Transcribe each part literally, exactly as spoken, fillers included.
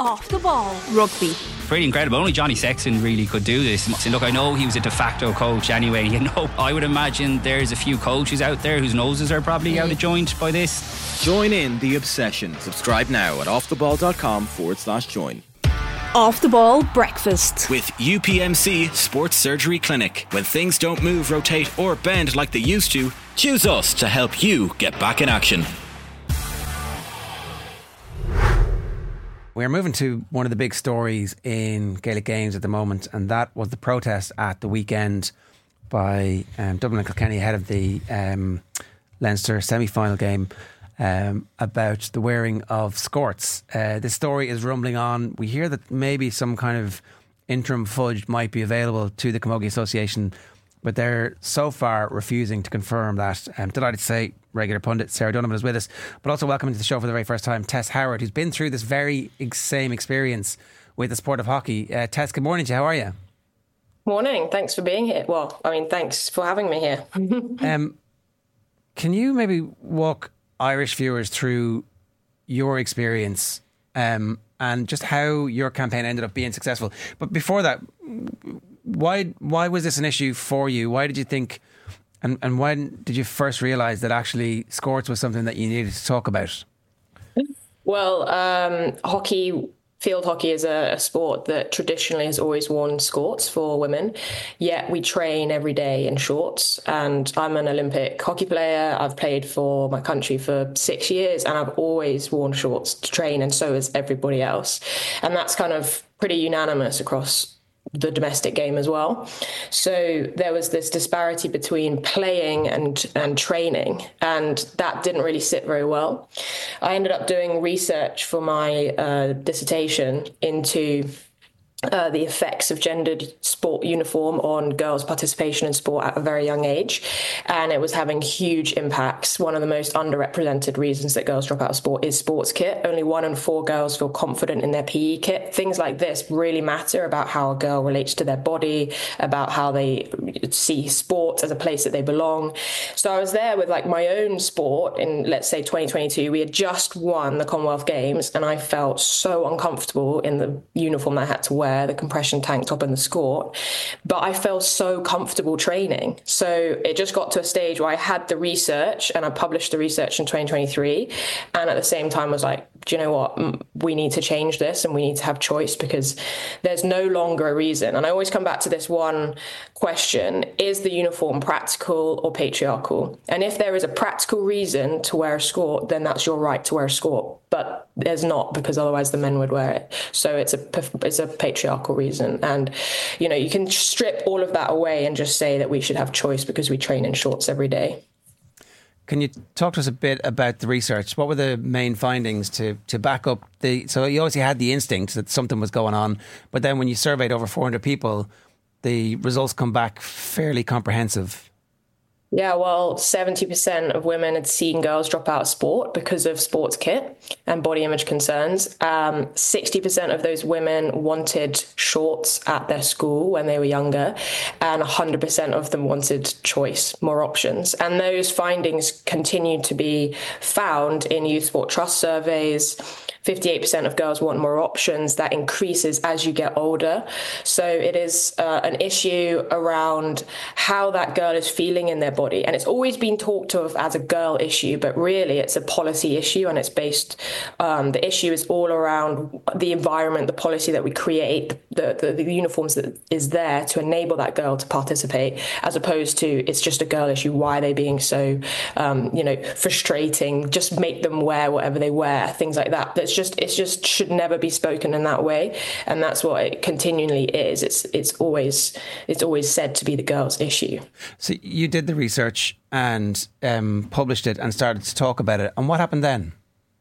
Off the Ball Rugby. Pretty incredible. Only Johnny Sexton really could do this. So look, I know he was a de facto coach anyway. You know, I would imagine there's a few coaches out there whose noses are probably out of joint by this. Join in the obsession. Subscribe now at offtheball.com forward slash join. Off the Ball Breakfast with U P M C Sports Surgery Clinic. When things don't move, rotate or bend like they used to, choose us to help you get back in action. We're moving to one of the big stories in Gaelic Games at the moment, and that was the protest at the weekend by um, Dublin and Kilkenny ahead of the um, Leinster semi-final game um, about the wearing of skirts. Uh, this story is rumbling on. We hear that maybe some kind of interim fudge might be available to the Camogie Association, but they're so far refusing to confirm that. I'm delighted to say regular pundit Sarah Donovan is with us, but also welcoming to the show for the very first time Tess Howard, who's been through this very same experience with the sport of hockey. Uh, Tess, good morning to you. How are you? Morning. Thanks for being here. Well, I mean, thanks for having me here. um, can you maybe walk Irish viewers through your experience um, and just how your campaign ended up being successful? But before that, why why was this an issue for you? Why did you think, and, and when did you first realise that actually skirts was something that you needed to talk about? Well, um, hockey, field hockey is a, a sport that traditionally has always worn skirts for women, yet we train every day in shorts. And I'm an Olympic hockey player. I've played for my country for six years and I've always worn shorts to train, and so has everybody else. And that's kind of pretty unanimous across the domestic game as well. So there was this disparity between playing and and training, and that didn't really sit very well. I ended up doing research for my uh, dissertation into Uh, the effects of gendered sport uniform on girls' participation in sport at a very young age. And it was having huge impacts. One of the most underrepresented reasons that girls drop out of sport is sports kit. Only one in four girls feel confident in their P E kit. Things like this really matter about how a girl relates to their body, about how they see sport as a place that they belong. So I was there with like my own sport in, let's say, twenty twenty-two. We had just won the Commonwealth Games and I felt so uncomfortable in the uniform that I had to wear, the compression tank top and the skirt, but I felt so comfortable training. So it just got to a stage where I had the research and I published the research in twenty twenty-three, and at the same time was like, do you know what, we need to change this and we need to have choice, because there's no longer a reason. And I always come back to this one question: is the uniform practical or patriarchal? And if there is a practical reason to wear a skirt, then that's your right to wear a skirt, but there's not, because otherwise the men would wear it. So it's a it's a patriarchal reason. And, you know, you can strip all of that away and just say that we should have choice because we train in shorts every day. Can you talk to us a bit about the research? What were the main findings to, to back up the... So you obviously had the instinct that something was going on, but then when you surveyed over four hundred people, the results come back fairly comprehensive. Yeah, well, seventy percent of women had seen girls drop out of sport because of sports kit and body image concerns. Um, sixty percent of those women wanted shorts at their school when they were younger, and one hundred percent of them wanted choice, more options. And those findings continue to be found in Youth Sport Trust surveys. fifty-eight percent of girls want more options. That increases as you get older. So it is uh, an issue around how that girl is feeling in their body. And it's always been talked of as a girl issue, but really it's a policy issue, and it's based, um, the issue is all around the environment, the policy that we create, the, the, the uniforms that is there to enable that girl to participate, as opposed to it's just a girl issue. Why are they being so, um, you know, frustrating? Just make them wear whatever they wear, things like that. That's just, it's just should never be spoken in that way. And that's what it continually is. It's, it's always, it's always said to be the girl's issue. So you did the research and um, published it and started to talk about it. And what happened then?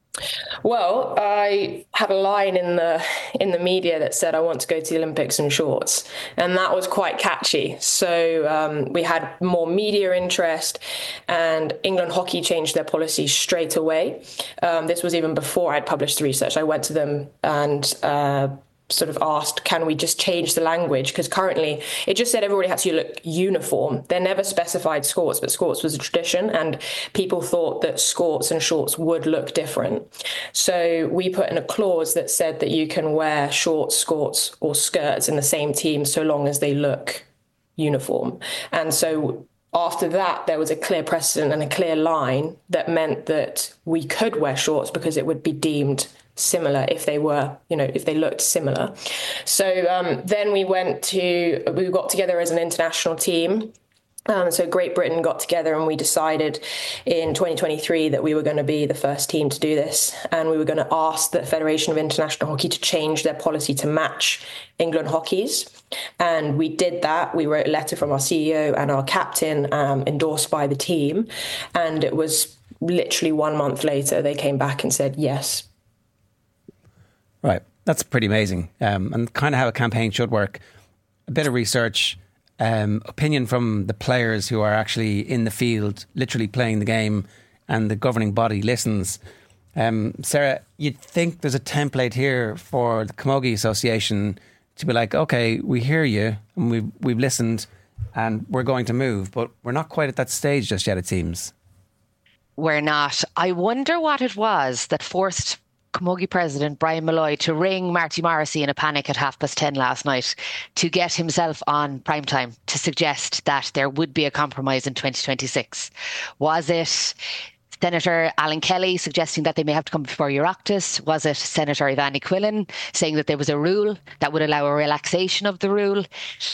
Well, I had a line in the in the media that said I want to go to the Olympics in shorts, and that was quite catchy. So um, we had more media interest, and England Hockey changed their policy straight away. Um, this was even before I'd published the research. I went to them and uh, sort of asked, can we just change the language? Because currently it just said everybody had to look uniform. They never specified skorts, but skorts was a tradition, and people thought that skorts and shorts would look different. So we put in a clause that said that you can wear shorts, skorts or skirts in the same team so long as they look uniform. And so after that, there was a clear precedent and a clear line that meant that we could wear shorts because it would be deemed similar if they were, you know, if they looked similar. So um, then we went to, we got together as an international team. Um, so Great Britain got together and we decided in twenty twenty-three that we were going to be the first team to do this. And we were going to ask the Federation of International Hockey to change their policy to match England Hockey's. And we did that. We wrote a letter from our C E O and our captain, um, endorsed by the team. And it was literally one month later, they came back and said, yes. Right. That's pretty amazing. Um, and kind of how a campaign should work. A bit of research, um, opinion from the players who are actually in the field, literally playing the game, and the governing body listens. Um, Sarah, you'd think there's a template here for the Camogie Association to be like, okay, we hear you and we've, we've listened and we're going to move, but we're not quite at that stage just yet, it seems. We're not. I wonder what it was that forced Camogie president Brian Malloy to ring Marty Morrissey in a panic at half past ten last night to get himself on primetime to suggest that there would be a compromise in twenty twenty-six. Was it Senator Alan Kelly suggesting that they may have to come before Oireachtas? Was it Senator Ivani Quillen saying that there was a rule that would allow a relaxation of the rule?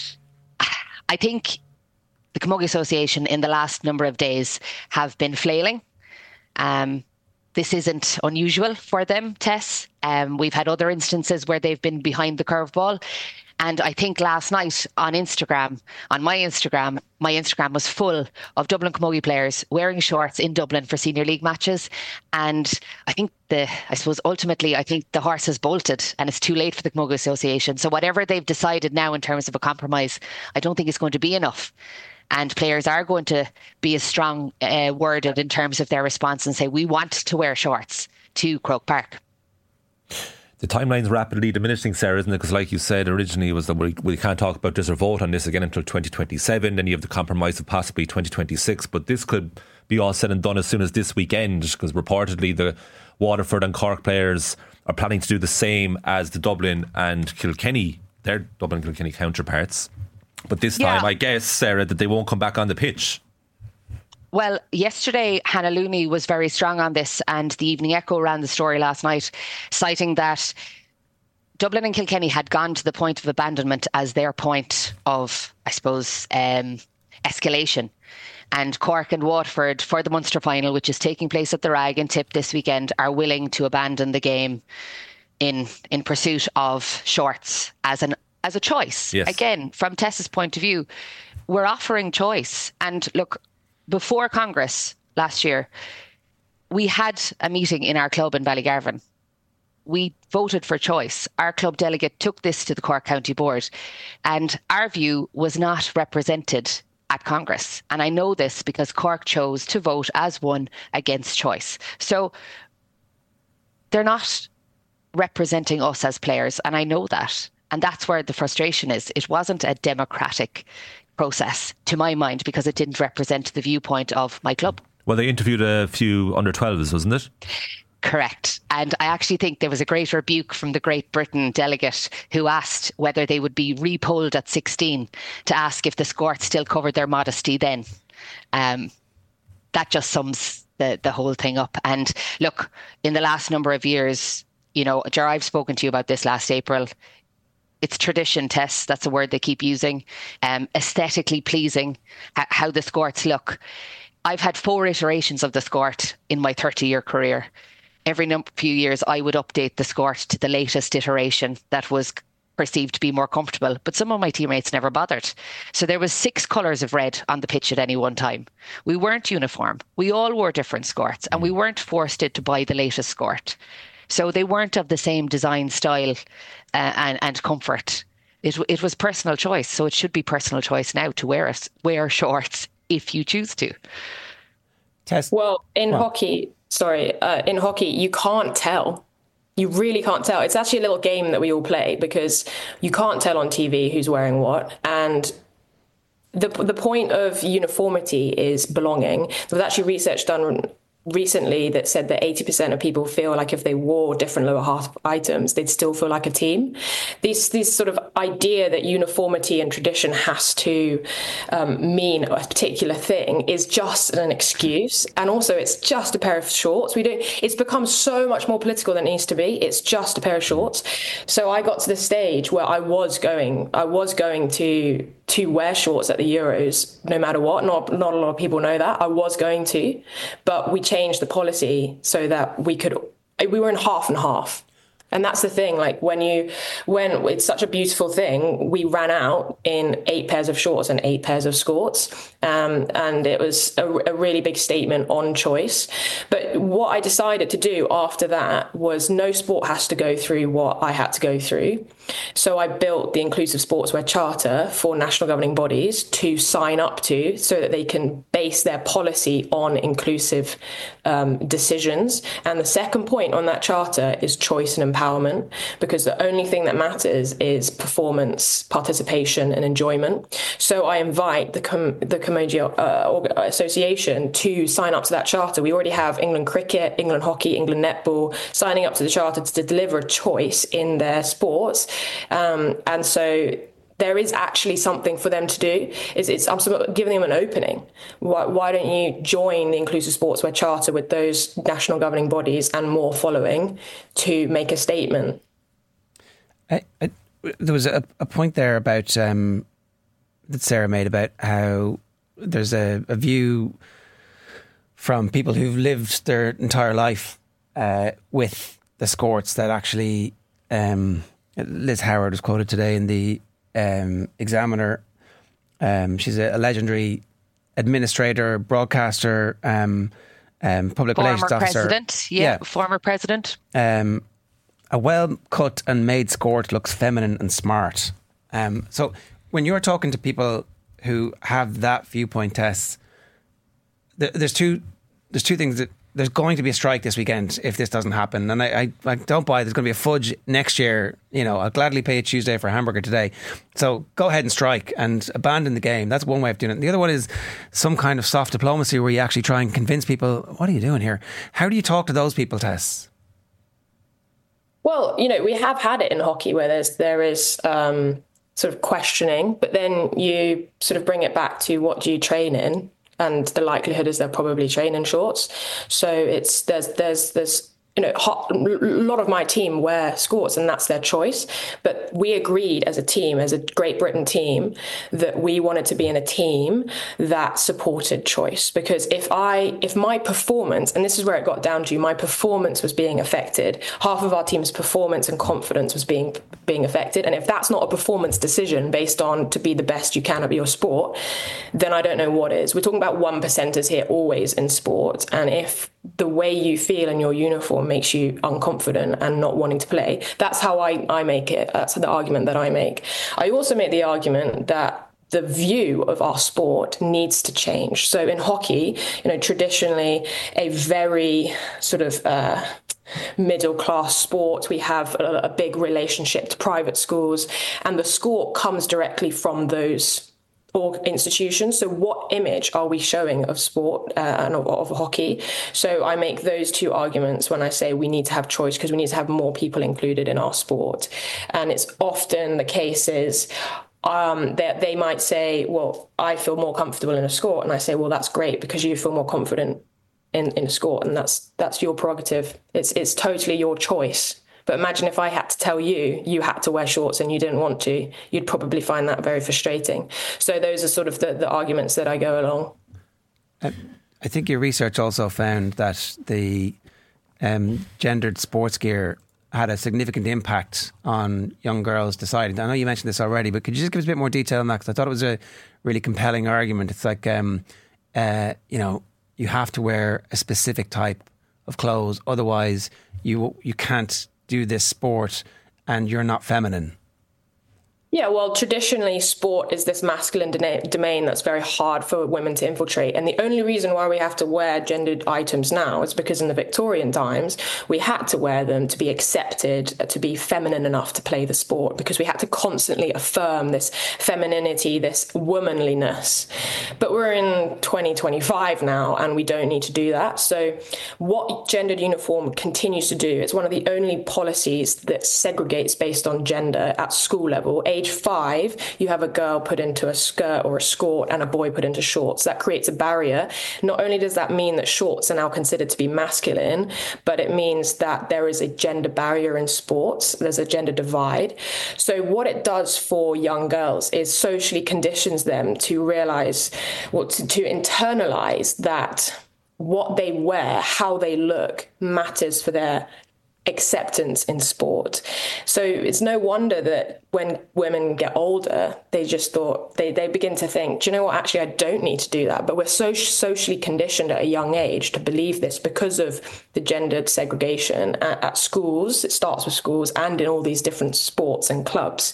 I think the Camogie Association in the last number of days have been flailing. Um, This isn't unusual for them, Tess. Um, we've had other instances where they've been behind the curveball. And I think last night on Instagram, on my Instagram, my Instagram was full of Dublin Camogie players wearing shorts in Dublin for Senior League matches. And I think the, I suppose ultimately, I think the horse has bolted and it's too late for the Camogie Association. So whatever they've decided now in terms of a compromise, I don't think it's going to be enough. And players are going to be as strong uh, worded in terms of their response and say, we want to wear shorts to Croke Park. The timeline's rapidly diminishing, Sarah, isn't it? Because like you said originally, it was that we, we can't talk about this or vote on this again until twenty twenty-seven. Then you have the compromise of possibly twenty twenty-six. But this could be all said and done as soon as this weekend, because reportedly the Waterford and Cork players are planning to do the same as the Dublin and Kilkenny, their Dublin and Kilkenny counterparts. But this time, yeah. I guess, Sarah, that they won't come back on the pitch. Well, yesterday, Hannah Looney was very strong on this, and the Evening Echo ran the story last night, citing that Dublin and Kilkenny had gone to the point of abandonment as their point of, I suppose, um, escalation. And Cork and Waterford, for the Munster final, which is taking place at the Rag and Tip this weekend, are willing to abandon the game in in pursuit of shorts as an as a choice. Yes. Again, from Tessa's point of view, we're offering choice. And look, before Congress last year, we had a meeting in our club in Ballygarvan. We voted for choice. Our club delegate took this to the Cork County Board, and our view was not represented at Congress. And I know this because Cork chose to vote as one against choice. So they're not representing us as players, and I know that. And that's where the frustration is. It wasn't a democratic process, to my mind, because it didn't represent the viewpoint of my club. Well, they interviewed a few under twelves, wasn't it? Correct. And I actually think there was a great rebuke from the Great Britain delegate who asked whether they would be repolled at sixteen to ask if the Skorts still covered their modesty then. Um, that just sums the, the whole thing up. And look, in the last number of years, you know, Ger, I've spoken to you about this last April. It's tradition, Tess, that's a word they keep using. Um, aesthetically pleasing, how the Skorts look. I've had four iterations of the Skort in my thirty-year career. Every number, few years, I would update the Skort to the latest iteration that was perceived to be more comfortable. But some of my teammates never bothered. So there was six colours of red on the pitch at any one time. We weren't uniform. We all wore different Skorts, and we weren't forced to buy the latest Skort. So they weren't of the same design style uh, and, and comfort. It it was personal choice. So it should be personal choice now to wear it, wear shorts if you choose to. Test. Well, in well. hockey, sorry, uh, in hockey, you can't tell. You really can't tell. It's actually a little game that we all play because you can't tell on T V who's wearing what. And the the point of uniformity is belonging. There was actually research done recently that said that eighty percent of people feel like if they wore different lower half items, they'd still feel like a team. This this sort of idea that uniformity and tradition has to um, mean a particular thing is just an excuse. And also it's just a pair of shorts. We don't, it's become so much more political than it needs to be. It's just a pair of shorts. So I got to the stage where I was going, I was going to to wear shorts at the Euros, no matter what. Not not a lot of people know that. I was going to, but we changed the policy so that we could, we were in half and half. And that's the thing, like when you, when it's such a beautiful thing, we ran out in eight pairs of shorts and eight pairs of skirts. Um, and it was a, a really big statement on choice. But what I decided to do after that was no sport has to go through what I had to go through. So I built the Inclusive Sportswear Charter for national governing bodies to sign up to so that they can base their policy on inclusive um, decisions. And the second point on that charter is choice and empowerment, because the only thing that matters is performance, participation and enjoyment. So I invite the Com- the Camogie uh, Association to sign up to that charter. We already have England Cricket, England Hockey, England Netball signing up to the charter to deliver choice in their sports. Um, and so there is actually something for them to do. It's, it's, I'm sort of giving them an opening. Why, why don't you join the Inclusive Sportswear Charter with those national governing bodies and more following to make a statement? I, I, there was a, a point there about um, that Sarah made about how there's a, a view from people who've lived their entire life uh, with the skirts that actually um, Liz Howard was quoted today in the um, Examiner. Um, she's a, a legendary administrator, broadcaster, um, um, public former relations officer. President, yeah, yeah, former president. Um, a well-cut and made skirt looks feminine and smart. Um, so when you're talking to people who have that viewpoint, Tess, there, there's two there's two things that there's going to be a strike this weekend if this doesn't happen, and I, I, I don't buy there's going to be a fudge next year. You know, I'll gladly pay a Tuesday for a hamburger today. So go ahead and strike and abandon the game. That's one way of doing it. And the other one is some kind of soft diplomacy where you actually try and convince people, what are you doing here? How do you talk to those people, Tess? Well, you know, we have had it in hockey where there's there is um, sort of questioning, but then you sort of bring it back to what do you train in? And the likelihood is they'll probably train in shorts. So it's there's there's there's you know hot, a lot of my team wear skirts and that's their choice. But we agreed as a team, as a Great Britain team, that we wanted to be in a team that supported choice. Because if I if my performance, and this is where it got down to, my performance was being affected. Half of our team's performance and confidence was being being affected. And if that's not a performance decision based on to be the best you can at your sport, then I don't know what is. We're talking about one percenters here always in sport. And if the way you feel in your uniform makes you unconfident and not wanting to play, that's how I, I make it. That's the argument that I make. I also make the argument that the view of our sport needs to change. So in hockey, you know, traditionally a very sort of uh, middle-class sport. We have a, a big relationship to private schools, and the sport comes directly from those or institutions. So what image are we showing of sport uh, and of, of hockey? So I make those two arguments when I say we need to have choice, because we need to have more people included in our sport. And it's often the case is um, that they might say, well, I feel more comfortable in a skirt. And I say, well, that's great because you feel more confident in, in a skirt, and that's that's your prerogative. It's it's totally your choice. But imagine if I had to tell you, you had to wear shorts and you didn't want to, you'd probably find that very frustrating. So those are sort of the, the arguments that I go along. Uh, I think your research also found that the um, gendered sports gear had a significant impact on young girls deciding. I know you mentioned this already, but could you just give us a bit more detail on that? Because I thought it was a really compelling argument. It's like, um, uh, you know, you have to wear a specific type of clothes, otherwise you you can't do this sport and you're not feminine. Yeah, well, traditionally, sport is this masculine domain that's very hard for women to infiltrate. And the only reason why we have to wear gendered items now is because in the Victorian times, we had to wear them to be accepted, to be feminine enough to play the sport, because we had to constantly affirm this femininity, this womanliness. But we're in twenty twenty-five now, and we don't need to do that. So what gendered uniform continues to do, it's one of the only policies that segregates based on gender at school level. Age five, you have a girl put into a skirt or a skirt and a boy put into shorts. That creates a barrier. Not only does that mean that shorts are now considered to be masculine, but it means that there is a gender barrier in sports. There's a gender divide. So what it does for young girls is socially conditions them to realize, well, to, to internalize that what they wear, how they look, matters for their acceptance in sport. So it's no wonder that when women get older, they just thought, they, they begin to think, do you know what, actually, I don't need to do that. But we're so socially conditioned at a young age to believe this because of the gendered segregation at, at schools. It starts with schools and in all these different sports and clubs.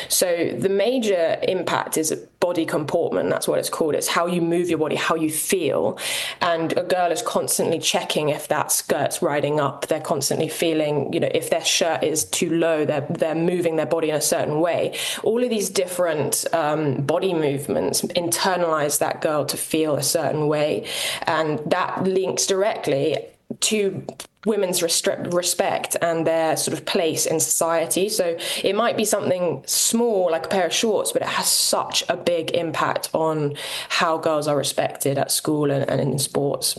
So the major impact is body comportment. That's what it's called. It's how you move your body, how you feel. And a girl is constantly checking if that skirt's riding up. They're constantly feeling, you know, if their shirt is too low, they're, they're moving their body in a certain way. All of these different um, body movements internalize that girl to feel a certain way. And that links directly to women's restri- respect and their sort of place in society. So it might be something small like a pair of shorts, but it has such a big impact on how girls are respected at school and, and in sports.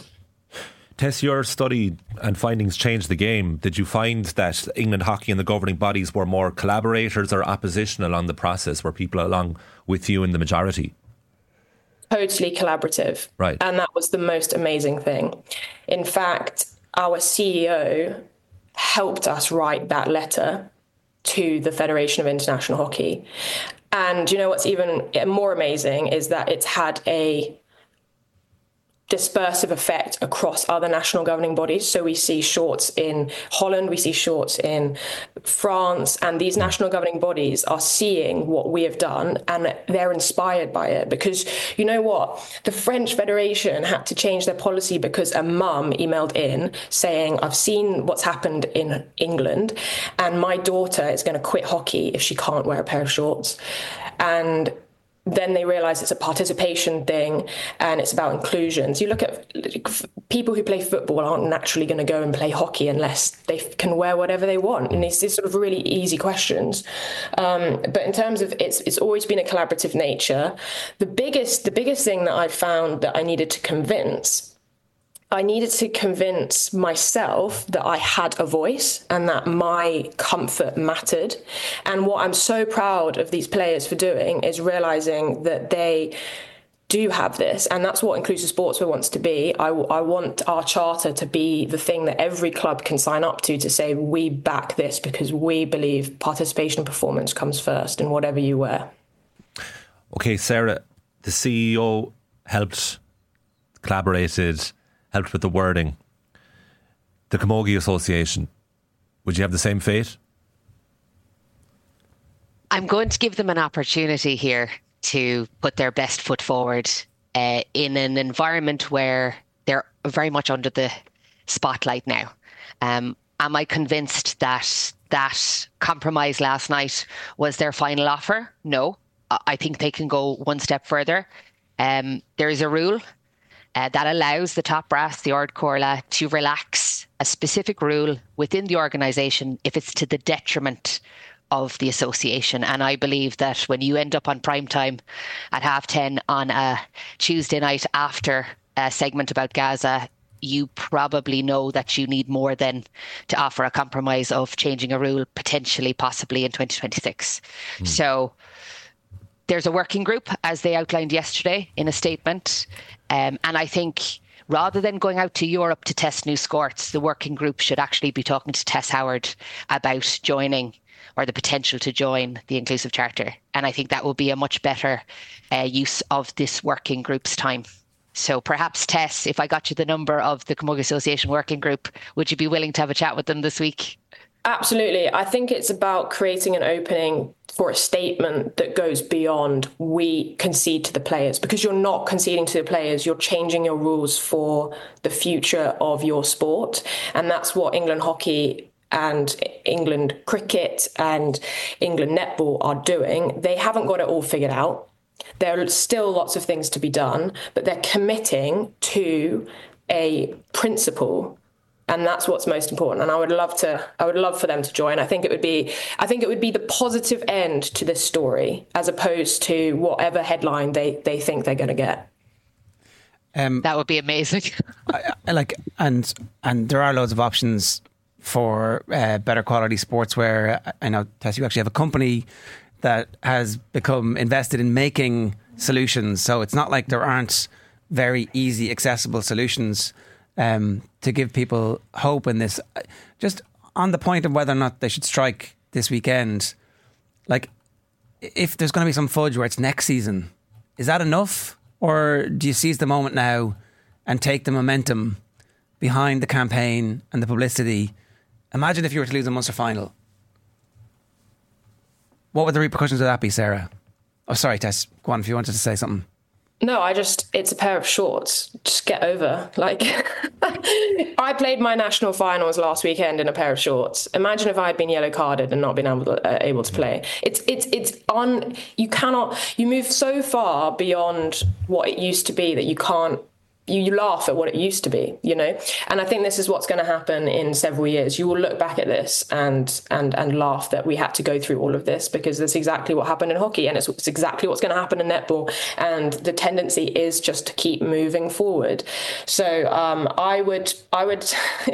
Tess, your study and findings changed the game. Did you find that England Hockey and the governing bodies were more collaborators or opposition along the process? Were people along with you in the majority? Totally collaborative. Right. And that was the most amazing thing. In fact, our C E O helped us write that letter to the Federation of International Hockey. And you know what's even more amazing is that it's had a dispersive effect across other national governing bodies. So we see shorts in Holland, we see shorts in France, and these national governing bodies are seeing what we have done and they're inspired by it. Because you know what? The French Federation had to change their policy because a mum emailed in saying, I've seen what's happened in England and my daughter is going to quit hockey if she can't wear a pair of shorts. And then they realize it's a participation thing and it's about inclusions. You look at people who play football aren't naturally going to go and play hockey unless they can wear whatever they want. And it's these sort of really easy questions. Um, but in terms of it's it's always been a collaborative nature. The biggest the biggest thing that I found that I needed to convince I needed to convince myself that I had a voice and that my comfort mattered. And what I'm so proud of these players for doing is realizing that they do have this. And that's what Inclusive Sportswear wants to be. I, I want our charter to be the thing that every club can sign up to, to say, we back this because we believe participation and performance comes first in whatever you wear. Okay, Sarah, the C E O helped, collaborated, helped with the wording. The Camogie Association, would you have the same fate? I'm going to give them an opportunity here to put their best foot forward uh, in an environment where they're very much under the spotlight now. Um, am I convinced that that compromise last night was their final offer? No. I think they can go one step further. Um, there is a rule Uh, that allows the top brass, the Ard Corla, to relax a specific rule within the organisation if it's to the detriment of the association. And I believe that when you end up on prime time at half ten on a Tuesday night after a segment about Gaza, you probably know that you need more than to offer a compromise of changing a rule, potentially, possibly in twenty twenty-six. Mm. So there's a working group, as they outlined yesterday in a statement. Um, and I think rather than going out to Europe to test new sports, the working group should actually be talking to Tess Howard about joining or the potential to join the Inclusive Charter. And I think that will be a much better uh, use of this working group's time. So perhaps, Tess, if I got you the number of the Camogie Association working group, would you be willing to have a chat with them this week? Absolutely. I think it's about creating an opening for a statement that goes beyond we concede to the players, because you're not conceding to the players. You're changing your rules for the future of your sport. And that's what England hockey and England cricket and England netball are doing. They haven't got it all figured out. There are still lots of things to be done, but they're committing to a principle. And that's what's most important. And I would love to, I would love for them to join. I think it would be, I think it would be the positive end to this story, as opposed to whatever headline they, they think they're going to get. Um, that would be amazing. I, I like, and and there are loads of options for uh, better quality sportswear. I know, Tess, you actually have a company that has become invested in making solutions. So it's not like there aren't very easy, accessible solutions Um, to give people hope in this. Just on the point of whether or not they should strike this weekend, like, if there's going to be some fudge where it's next season, is that enough? Or do you seize the moment now and take the momentum behind the campaign and the publicity? Imagine if you were to lose a Munster final. What would the repercussions of that be, Sarah? Oh, sorry, Tess. Go on if you wanted to say something. No, I just, it's a pair of shorts. Just get over. Like, I played my national finals last weekend in a pair of shorts. Imagine if I had been yellow carded and not been able to, uh, able to play. It's, it's, it's on, you cannot, you move so far beyond what it used to be that you can't, You, you laugh at what it used to be, you know? And I think this is what's going to happen in several years. You will look back at this and and and laugh that we had to go through all of this, because that's exactly what happened in hockey, and it's, it's exactly what's going to happen in netball. And the tendency is just to keep moving forward. So um, I would, I would,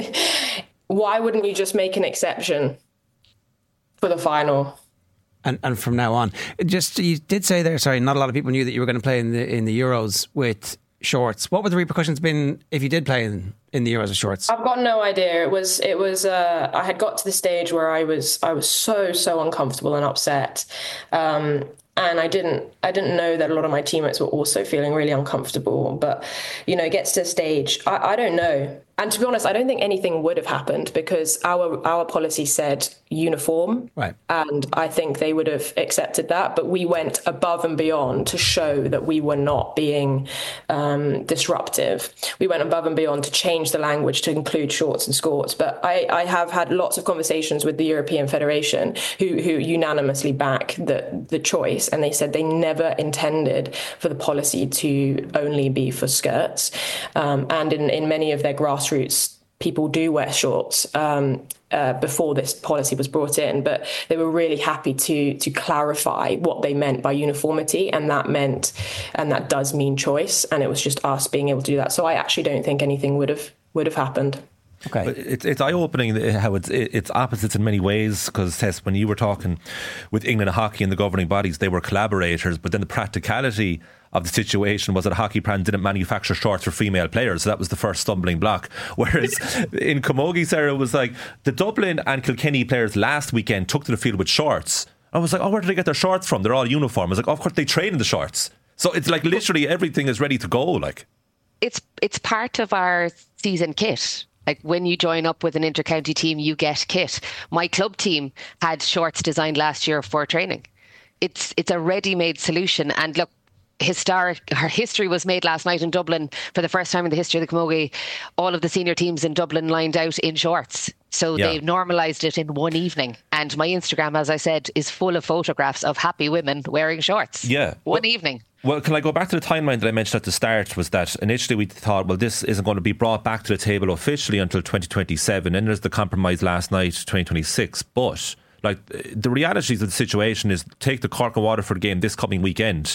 why wouldn't you just make an exception for the final? And and from now on, just, you did say there, sorry, not a lot of people knew that you were going to play in the in the Euros with shorts. What would the repercussions been if you did play in, in the Euros with shorts? I've got no idea. It was it was uh, I had got to the stage where I was I was so so uncomfortable and upset, um, and I didn't I didn't know that a lot of my teammates were also feeling really uncomfortable. But you know, it gets to a stage, I, I don't know. And to be honest, I don't think anything would have happened, because our our policy said uniform. Right. And I think they would have accepted that. But we went above and beyond to show that we were not being um, disruptive. We went above and beyond to change the language to include shorts and skirts. But I, I have had lots of conversations with the European Federation who, who unanimously back the, the choice. And they said they never intended for the policy to only be for skirts. Um, and in, in many of their grassroots Roots, people do wear shorts um, uh, before this policy was brought in, but they were really happy to to clarify what they meant by uniformity, and that meant, and that does mean choice, and it was just us being able to do that. So I actually don't think anything would have would have happened. Okay, but it's it's eye opening how it's it's opposites in many ways. Because Tess, when you were talking with England Hockey and the governing bodies, they were collaborators, but then the practicality of the situation was that a hockey brand didn't manufacture shorts for female players, so that was the first stumbling block. Whereas in Camogie, Sarah, it was like the Dublin and Kilkenny players last weekend took to the field with shorts. I was like, oh, where did they get their shorts from? They're all uniform. I was like, oh, of course they train in the shorts. So it's like literally everything is ready to go. Like, it's it's part of our season kit. Like, when you join up with an inter-county team, you get kit. My club team had shorts designed last year for training. It's it's a ready-made solution. And look, historic, her history was made last night in Dublin for the first time in the history of the Camogie. All of the senior teams in Dublin lined out in shorts. So yeah. They've normalised it in one evening. And my Instagram, as I said, is full of photographs of happy women wearing shorts. Yeah. One well, evening. Well, can I go back to the timeline that I mentioned at the start? Was that initially we thought, well, this isn't going to be brought back to the table officially until twenty twenty-seven. And there's the compromise last night, twenty twenty-six. But like, the realities of the situation is, take the Cork and Waterford game this coming weekend.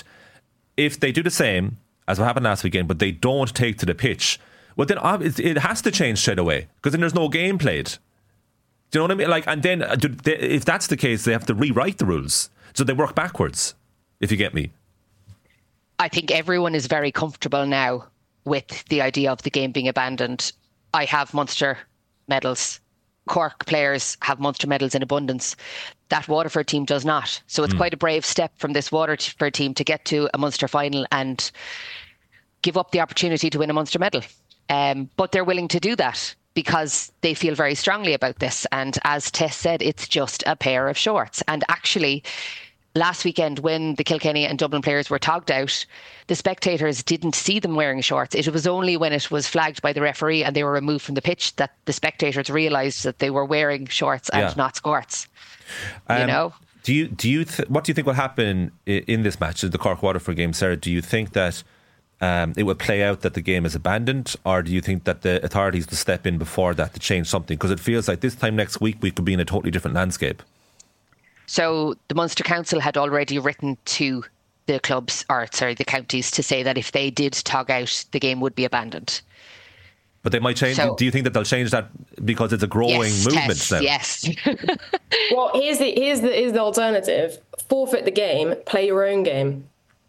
If they do the same as what happened last weekend, but they don't take to the pitch, well, then it has to change straight away, because then there's no game played. Do you know what I mean? Like, and then if that's the case, they have to rewrite the rules, so they work backwards. If you get me. I think everyone is very comfortable now with the idea of the game being abandoned. I have Munster medals. Cork players have Munster medals in abundance. That Waterford team does not. So it's mm. quite a brave step from this Waterford team to get to a Munster final and give up the opportunity to win a Munster medal. Um, but they're willing to do that. because they feel very strongly about this. And as Tess said, it's just a pair of shorts. And actually, last weekend when the Kilkenny and Dublin players were togged out, the spectators didn't see them wearing shorts. It was only when it was flagged by the referee and they were removed from the pitch that the spectators realised that they were wearing shorts and yeah. not skirts. Um, you know? Do you, do you th- what do you think will happen in this match, the Cork-Waterford game, Sarah? Do you think that Um, it will play out that the game is abandoned, or do you think that the authorities will step in before that to change something? Because it feels like this time next week we could be in a totally different landscape. So the Munster Council had already written to the clubs, or sorry, the counties, to say that if they did tog out, the game would be abandoned. But they might change. So, do you think that they'll change that because it's a growing yes, movement Tess, now? Yes. Well, here's the here's the here's the alternative: forfeit the game, play your own game.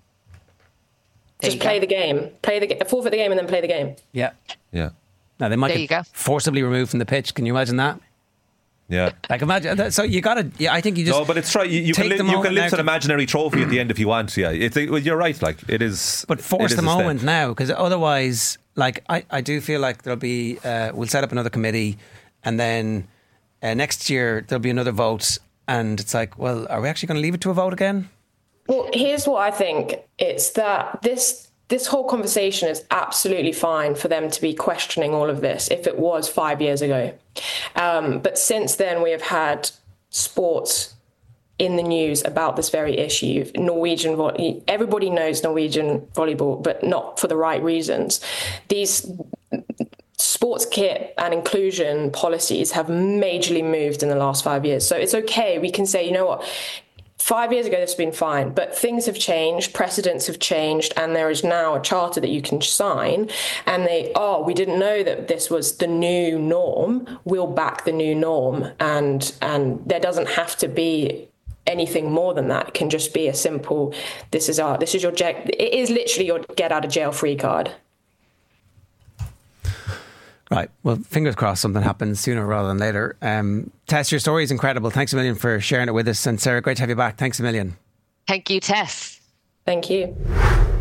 There Just play go. the game. Play the forfeit the game and then play the game. Yeah. Yeah. Now they might there get you go. forcibly removed from the pitch. Can you imagine that? Yeah. Like imagine that. So you got to. Yeah, I think you just. No, but it's right. You, you can li- you can lift an imaginary trophy at the end if you want. Yeah, it's well, you're right. Like it is. But force the moment step. now, because otherwise, like I, I do feel like there'll be. Uh, we'll set up another committee, and then uh, next year there'll be another vote, and it's like, well, are we actually going to leave it to a vote again? Well, here's what I think. It's that this this whole conversation is absolutely fine for them to be questioning all of this if it was five years ago. Um, but since then, we have had sports in the news about this very issue. Norwegian, vo- everybody knows Norwegian volleyball, but not for the right reasons. These sports kit and inclusion policies have majorly moved in the last five years. So it's okay. We can say, you know what? Five years ago, this has been fine, but things have changed, precedents have changed, and there is now a charter that you can sign. And they, oh, we didn't know that this was the new norm. We'll back the new norm. And and there doesn't have to be anything more than that. It can just be a simple, this is our, this is your, it is literally your get out of jail free card. Right. Well, fingers crossed something happens sooner rather than later. Um, Tess, your story is incredible. Thanks a million for sharing it with us. And Sarah, great to have you back. Thanks a million. Thank you, Tess. Thank you.